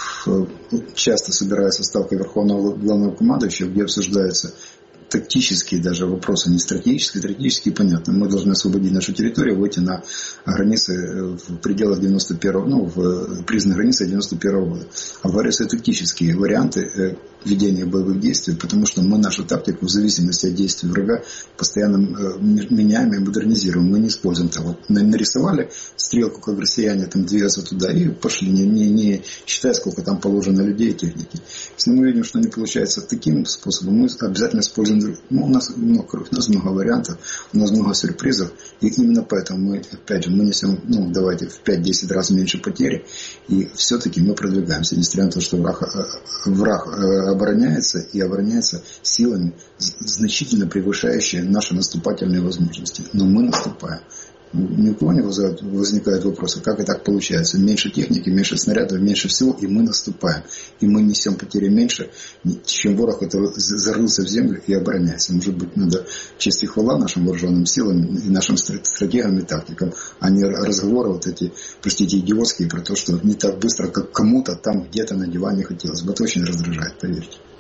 Часто собирается ставка Верховного Главного Командующего, где обсуждаются тактические даже вопросы, не стратегические, стратегические понятно. Мы должны освободить нашу территорию, выйти на границы в пределах девяносто первого, ну, в признанных границах девяносто первого года. А говорятся тактические варианты ведения боевых действий, потому что мы нашу тактику в зависимости от действий врага постоянно меняем и модернизируем. Мы не используем того. Нарисовали стрелку, как россияне там двигаются туда и пошли, не, не, не считая, сколько там положено людей и техники. Если мы видим, что не получается таким способом, мы обязательно используем. Ну, у нас много, у нас много вариантов, у нас много сюрпризов, и именно поэтому мы, опять же, мы несем, ну, давайте в пять-десять раз меньше потери, и все-таки мы продвигаемся, несмотря на то, что враг, враг обороняется, и обороняется силами, значительно превышающими наши наступательные возможности. Но мы наступаем. Ни у кого не возникает вопроса, как и так получается. Меньше техники, меньше снарядов, меньше всего, и мы наступаем. И мы несем потери меньше, чем ворог это зарылся в землю и обороняется. Может быть, надо честь и хвала нашим вооруженным силам и нашим стратегам и тактикам, а не разговоры вот эти, простите, идиотские, про то, что не так быстро, как кому-то там где-то на диване хотелось бы. Это очень раздражает, поверьте.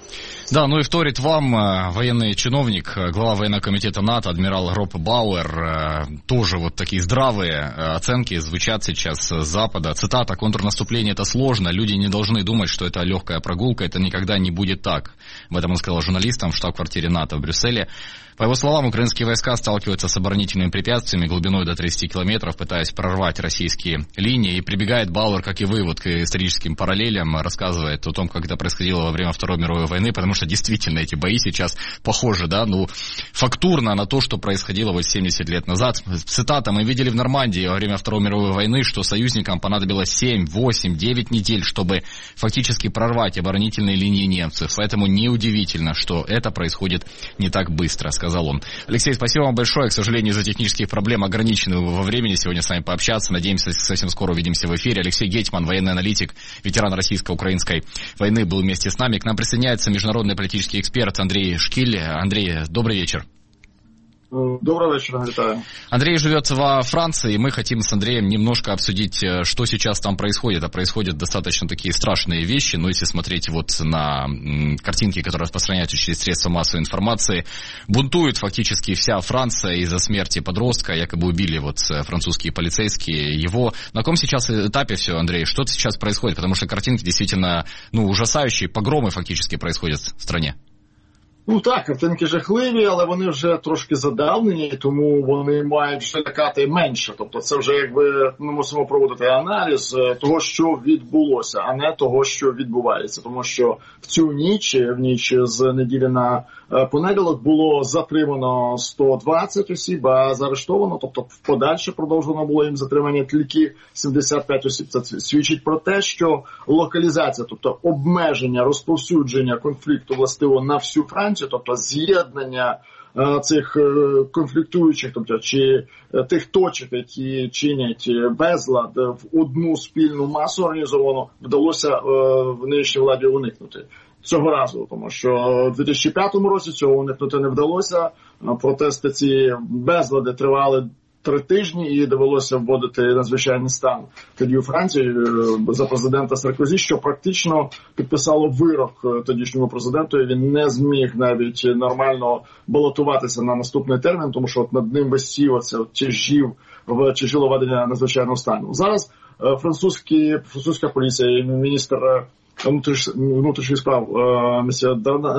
Да, ну и вторит вам военный чиновник, глава военного комитета НАТО, адмирал Роб Бауэр. Тоже вот такие здравые оценки звучат сейчас с Запада. Цитата: «Контрнаступление — это сложно, люди не должны думать, что это легкая прогулка, это никогда не будет так». В этом он сказал журналистам в штаб-квартире НАТО в Брюсселе. По его словам, украинские войска сталкиваются с оборонительными препятствиями глубиной до тридцати километров, пытаясь прорвать российские линии. И прибегает Бауэр, как и вы, вот к историческим параллелям, рассказывает о том, как это происходило во время Второй мировой войны, потому что действительно эти бои сейчас похожи, да, ну, фактурно на то, что происходило вот семьдесят лет назад. Цитата: «Мы видели в Нормандии во время Второй мировой войны, что союзникам понадобилось семь, восемь, девять недель, чтобы фактически прорвать оборонительные линии немцев. Поэтому неудивительно, что это происходит не так быстро», сказал он. Алексей, спасибо вам большое. К сожалению, из-за технических проблем ограничены во времени сегодня с вами пообщаться. Надеемся, совсем скоро увидимся в эфире. Алексей Гетьман, военный аналитик, ветеран российско-украинской войны, был вместе с нами. К нам присоединяется международный политический эксперт Андрей Шкиль. Андрей, добрый вечер. Доброго вечера, витаю. Андрей живет во Франции, и мы хотим с Андреем немножко обсудить, что сейчас там происходит. А происходят достаточно такие страшные вещи, но если смотреть вот на картинки, которые распространяются через средства массовой информации, бунтует фактически вся Франция из-за смерти подростка, якобы убили вот французские полицейские его. На каком сейчас этапе все, Андрей? Что сейчас происходит? Потому что картинки действительно, ну, ужасающие, погромы фактически происходят в стране. Ну так, картинки жахливі, але вони вже трошки задавнені, тому вони мають вже лякати менше. Тобто це вже якби ми мусимо проводити аналіз того, що відбулося, а не того, що відбувається. Тому що в цю ніч, в ніч з неділі на понеділок було затримано сто двадцять осіб, а заарештовано, тобто в подальше продовжено було їм затримання тільки сімдесят п'ять осіб. Це свідчить про те, що локалізація, тобто обмеження, розповсюдження конфлікту властиво на всю Францію, тобто з'єднання е, цих е, конфліктуючих, тобто чи е, тих точок, які чинять безлад в одну спільну масу організовану, вдалося е, в нинішній владі уникнути. Цього разу, тому що в дві тисячі п'ятому році цього уникнути не вдалося. Протести ці безлади тривали три тижні і довелося вводити надзвичайний стан тоді у Франції за президента Саркозі, що практично підписало вирок тодішньому президенту, і він не зміг навіть нормально балотуватися на наступний термін, тому що от над ним висів оце тяжів, тяжіло введення надзвичайного стану. Зараз французькі, французька поліція і міністр внутрішніх справ месьє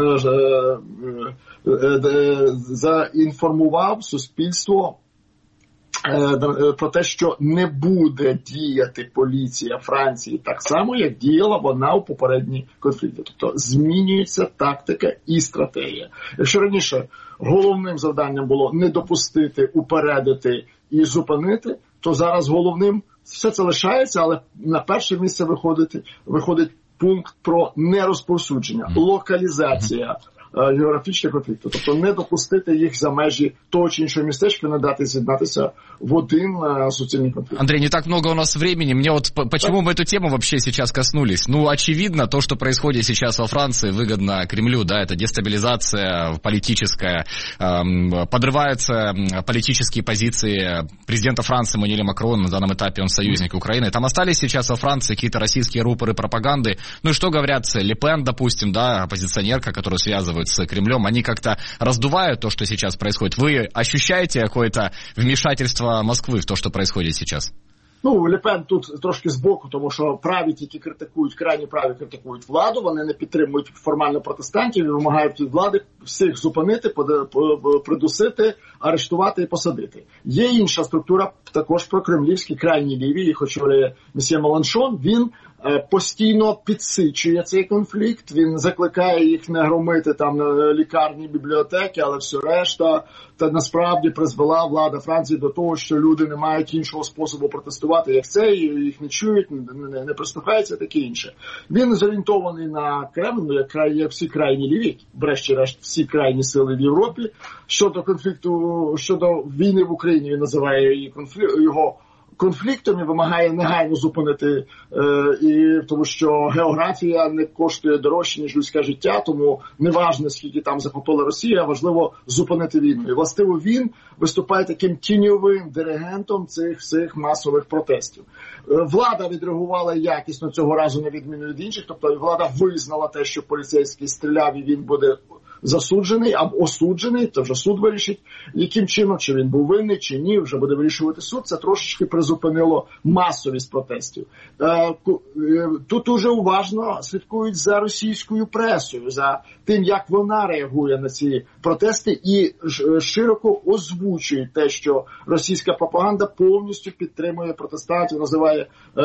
заінформував суспільство про те, що не буде діяти поліція Франції так само, як діяла вона у попередній конфлікті. Тобто змінюється тактика і стратегія. Якщо раніше головним завданням було не допустити, упередити і зупинити, то зараз головним все це лишається, але на перше місце виходить, виходить пункт про нерозповсюдження, локалізація географічних конфліктів. Тобто не допустити їх за межі того чи іншого містечка, не дати з'єднатися в один суцільний конфликт. Андрей, не так много у нас времени. Мне вот почему мы эту тему вообще сейчас коснулись? Ну, очевидно, то, что происходит сейчас во Франции, выгодно Кремлю, да, это дестабилизация политическая, эм, подрываются политические позиции президента Франции Эммануэля Макрона, на данном этапе он союзник Украины. Там остались сейчас во Франции какие-то российские рупоры пропаганды. Ну и что говорят Ле Пен, допустим, да, оппозиционерка, которую связывают с Кремлем, они как-то раздувают то, что сейчас происходит. Вы ощущаете какое-то вмешательство Москвы в то, что происходит сейчас? Ну, Ле Пен тут трошки збоку, тому що праві тільки критикують, крайні праві критикують владу, вони не підтримують формально протестантів і вимагають від влади всіх зупинити, придусити, арештувати і посадити. Є інша структура, також прокремлівські, крайні ліві, їх очолює месьє Меланшон, він постійно підсичує цей конфлікт, він закликає їх не громити там лікарні, бібліотеки, але все решта, та насправді призвела влада Франції до того, що люди не мають іншого способу протестувати, як це, і їх не чують, не, не, не прислухаються, таке інше. Він зорієнтований на Кремль, як, як всі крайні ліві, врешті-решт всі крайні сили в Європі. Щодо конфлікту, щодо війни в Україні, він називає її конфлікт, його конфліктом і вимагає негайно зупинити, е, і тому що географія не коштує дорожче, ніж людське життя, тому неважно, скільки там захопила Росія, важливо зупинити війну. І, властиво, він виступає таким тіньовим диригентом цих всіх масових протестів. Е, влада відреагувала якісно цього разу, на відміну від інших, тобто влада визнала те, що поліцейський стріляв і він буде засуджений або осуджений, це вже суд вирішить, яким чином, чи він був винний, чи ні, вже буде вирішувати суд. Це трошечки призупинило масовість протестів. Тут дуже уважно слідкують за російською пресою, за тим, як вона реагує на ці протести, і широко озвучують те, що російська пропаганда повністю підтримує протестантів, називає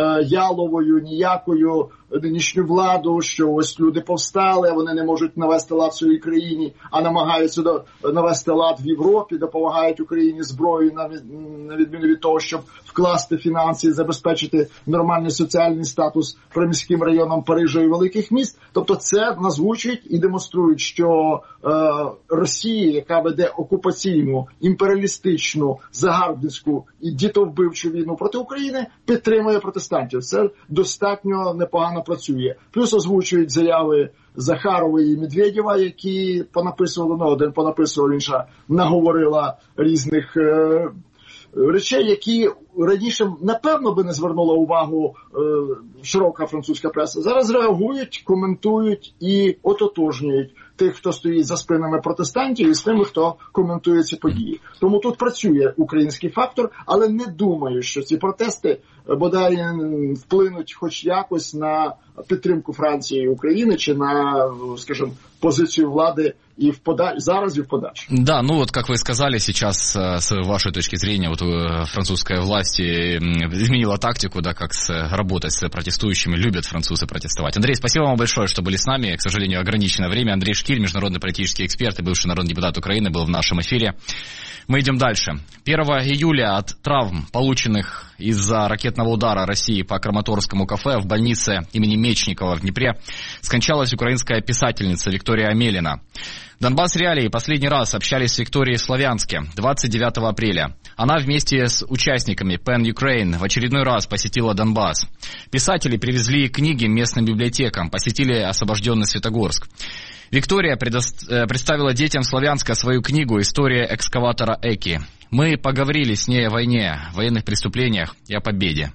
яловою, ніякою нинішню владу, що ось люди повстали, а вони не можуть навести лад в своїй країні, а намагаються навести лад в Європі, допомагають Україні зброєю, на відміну від того, щоб вкласти фінанси і забезпечити нормальний соціальний статус приміським районам Парижа і великих міст. Тобто це назвучують і демонструють, що е, Росія, яка веде окупаційну, імперіалістичну, загарбницьку і дітовбивчу війну проти України, підтримує протестантів. Це достатньо непогано працює. Плюс озвучують заяви Захарової і Медведєва, які понаписували, ну, один понаписував, інша наговорила різних е, речей, які раніше, напевно, би не звернула увагу е, широка французька преса. Зараз реагують, коментують і ототожнюють тих, хто стоїть за спинами протестантів, і з тими, хто коментує ці події. Тому тут працює український фактор, але не думаю, що ці протести бодай вплинуть хоч якось на підтримку Франції і України, чи на, скажімо, позицию влады и в пода... зараз, и в подальше. Да, ну вот, как вы сказали, сейчас, с вашей точки зрения, вот французская власть изменила тактику, да, как с, работать с протестующими, любят французы протестовать. Андрей, спасибо вам большое, что были с нами. К сожалению, ограниченное время. Андрей Шкирь, международный политический эксперт и бывший народный депутат Украины, был в нашем эфире. Мы идем дальше. первого июля от травм, полученных из-за ракетного удара России по Краматорскому кафе в больнице имени Мечникова в Днепре, скончалась украинская писательница Виктория Амелина. Донбасс Реалии последний раз общались с Викторией в Славянске двадцать девятого апреля. Она вместе с участниками Pen Ukraine в очередной раз посетила Донбасс. Писатели привезли книги местным библиотекам, посетили освобожденный Светогорск. Виктория предо- представила детям Славянска свою книгу «История экскаватора Эки». Мы поговорили с ней о войне, военных преступлениях и о победе.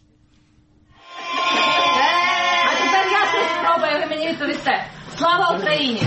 А тепер я щось спробую, ви мені відповісте. Слава Україні!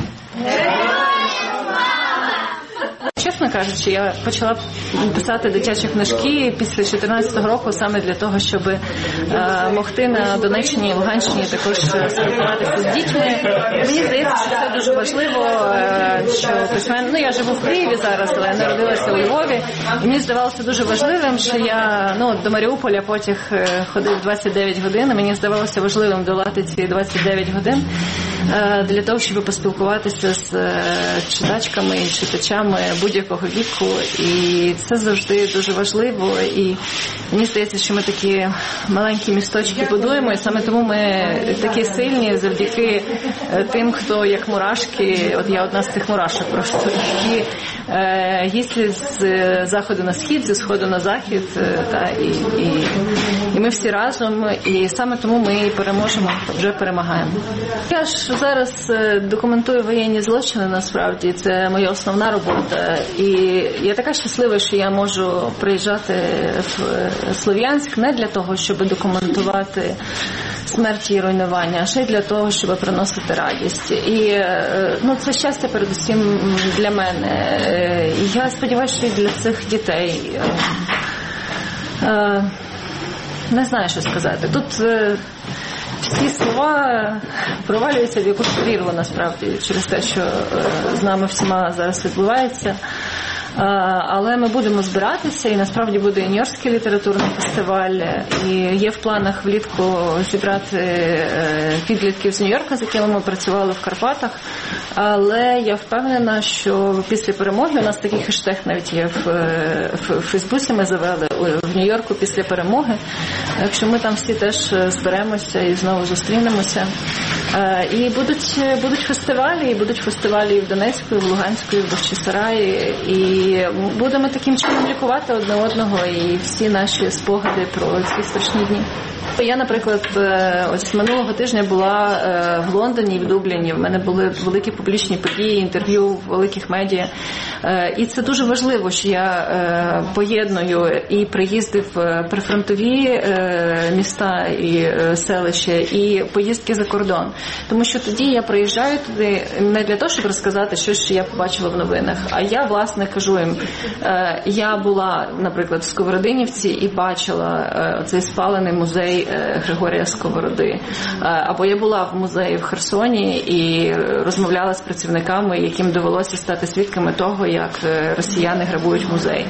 Чесно кажучи, я почала писати дитячі книжки після чотирнадцятого року саме для того, щоб е, могти на Донеччині і Луганщині також спілкуватися з дітьми. Мені здається, що це дуже важливо, е, що письмен... Ну, я живу в Києві зараз, але народилася у Львові. І мені здавалося дуже важливим, що я ну, до Маріуполя потяг ходив двадцять дев'ять годин, і мені здавалося важливим долати ці двадцять дев'ять годин е, для того, щоб поспілкуватися з е, читачками і читачами будь-якого віку, і це завжди дуже важливо, і мені здається, що ми такі маленькі місточки будуємо, і саме тому ми такі сильні завдяки тим, хто як мурашки, от я одна з цих мурашок просто, які е, їздять з заходу на схід, зі сходу на захід, е, та, і, і, і ми всі разом, і саме тому ми переможемо, вже перемагаємо. Я ж зараз документую воєнні злочини, насправді, це моя основна робота. І я така щаслива, що я можу приїжджати в Слов'янськ не для того, щоб документувати смерті і руйнування, а ще й для того, щоб приносити радість. І ну, це щастя передусім для мене. І я сподіваюся, що і для цих дітей. Не знаю, що сказати. Тут всі слова провалюються в якусь прірву, насправді, через те, що з нами всіма зараз відбувається. Але ми будемо збиратися, і насправді буде і Нью-Йоркський літературний фестиваль, і є в планах влітку зібрати підлітків з Нью-Йорка, з якими ми працювали в Карпатах. Але я впевнена, що після перемоги, у нас такий хештег навіть є в, в, в Фейсбуці, ми завели в Нью-Йорку після перемоги, якщо ми там всі теж зберемося і знову зустрінемося. І будуть, будуть фестивалі, і будуть фестивалі і в Донецьку, і в Луганську, і в Бахчисараї. І будемо таким чином лікувати одне одного і всі наші спогади про ці страшні дні. Я, наприклад, ось минулого тижня була в Лондоні і в Дубліні. В мене були великі публічні події, інтерв'ю в великих медіа. І це дуже важливо, що я поєдную і приїзди в прифронтові міста і селища, і поїздки за кордон. Тому що тоді я приїжджаю туди не для того, щоб розказати щось, що я побачила в новинах, а я, власне, кажу їм, я була, наприклад, в Сковородинівці і бачила цей спалений музей Григорія Сковороди. Або я була в музеї в Херсоні і розмовляла з працівниками, яким довелося стати свідками того, як росіяни грабують музей.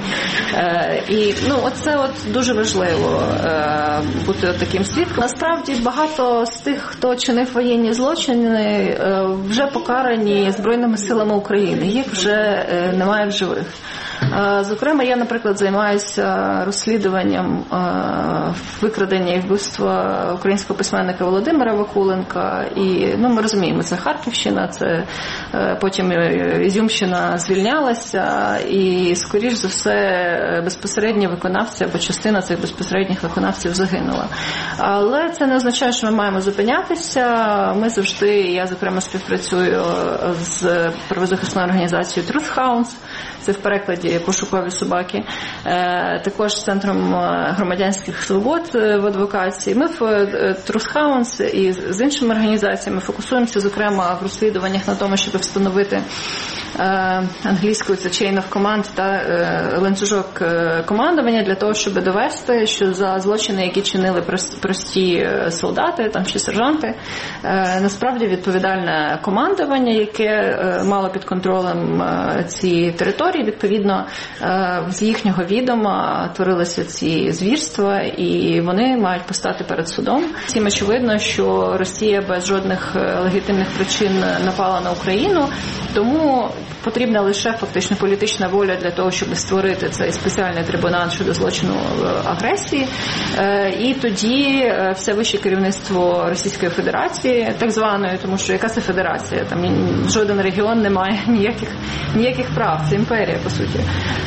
І ну, оце от дуже важливо бути таким свідком. Насправді багато з тих, хто чинив воєнні злочини, вже покарані Збройними силами України. Їх вже немає в живих. Зокрема, я, наприклад, займаюся розслідуванням викрадення і вбивства українського письменника Володимира Вакуленка. І, ну, ми розуміємо, це Харківщина, це потім Ізюмщина звільнялася, і, скоріш за все, безпосередні виконавці або частина цих безпосередніх виконавців загинула. Але це не означає, що ми маємо зупинятися. Ми завжди, я, зокрема, співпрацюю з правозахисною організацією Truth Hounds, це в перекладі пошукові собаки, також з Центром громадянських свобод в адвокації. Ми в Truth Hounds і з іншими організаціями фокусуємося, зокрема, в розслідуваннях на тому, щоб встановити англійською це chain of command та ланцюжок командування для того, щоб довести, що за злочини, які чинили прості солдати там, чи сержанти, насправді відповідальне командування, яке мало під контролем ці території, відповідно, з їхнього відома творилися ці звірства, і вони мають постати перед судом. Всім очевидно, що Росія без жодних легітимних причин напала на Україну, тому потрібна лише фактично політична воля для того, щоб створити цей спеціальний трибунал щодо злочину агресії. І тоді все вище керівництво Російської Федерації, так званої, тому що яка це федерація? Там жоден регіон не має ніяких, ніяких прав, це імперія, по суті.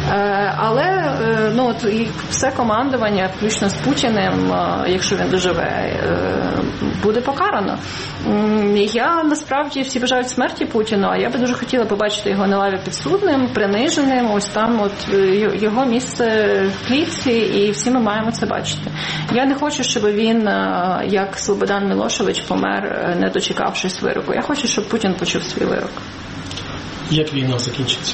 Але ну, от, і все командування, включно з Путіним, якщо він доживе, буде покарано. Я, насправді, всі бажають смерті Путіну, а я би дуже хотіла побачити його на лаві підсудним, приниженим, ось там от його місце в клітці, і всі ми маємо це бачити. Я не хочу, щоб він, як Слободан Мілошевич, помер, не дочекавшись вироку. Я хочу, щоб Путін почув свій вирок. Як війна закінчиться?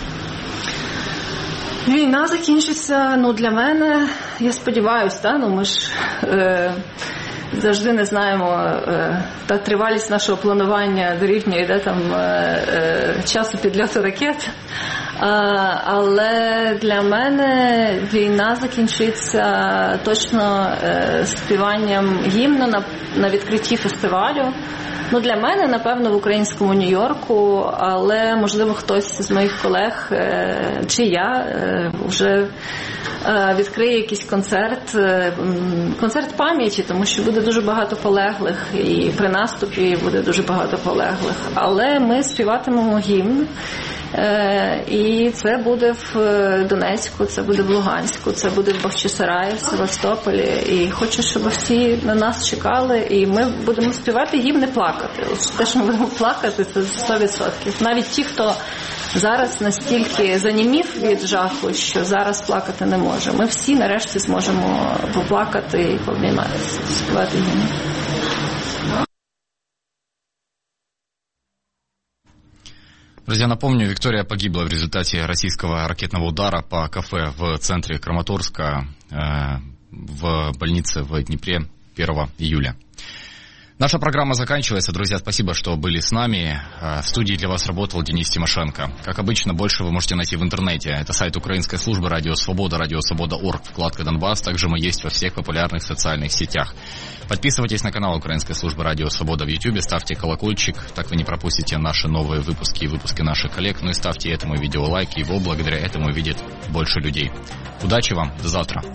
Війна закінчиться, ну, для мене, я сподіваюся, та, ну, ми ж е, завжди не знаємо, е, та тривалість нашого планування дорівнює, де там е, е, часу підльоту ракет. А, але для мене війна закінчиться точно е, співанням гімну на, на відкритті фестивалю. Ну, для мене, напевно, в українському Нью-Йорку, але, можливо, хтось з моїх колег, е, чи я, е, вже е, відкриє якийсь концерт, е, концерт пам'яті, тому що буде дуже багато полеглих, і при наступі буде дуже багато полеглих. Але ми співатимемо гімн, е, і це буде в Донецьку, це буде в Луганську, це буде в Бахчисараї, в Севастополі. І хочу, щоб всі на нас чекали, і ми будемо співати гімн і плакати. Те, що ми будемо плакати, це сто відсотків. Навіть ті, хто зараз настільки занімів від жаху, що зараз плакати не може. Ми всі нарешті зможемо поплакати і пообійматися, співати гімн. Друзья, напомню, Виктория погибла в результате российского ракетного удара по кафе в центре Краматорска э, в больнице в Днепре первого июля. Наша программа заканчивается. Друзья, спасибо, что были с нами. В студии для вас работал Денис Тимошенко. Как обычно, больше вы можете найти в интернете. Это сайт Украинской службы Радио Свобода, радио свобода точка орг, вкладка Донбасс. Также мы есть во всех популярных социальных сетях. Подписывайтесь на канал Украинской службы Радио Свобода в YouTube, ставьте колокольчик, так вы не пропустите наши новые выпуски и выпуски наших коллег. Ну и ставьте этому видео лайк, его благодаря этому видит больше людей. Удачи вам, до завтра.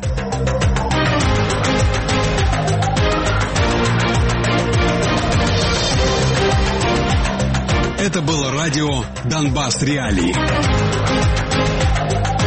Это было радио «Донбасс Реалии».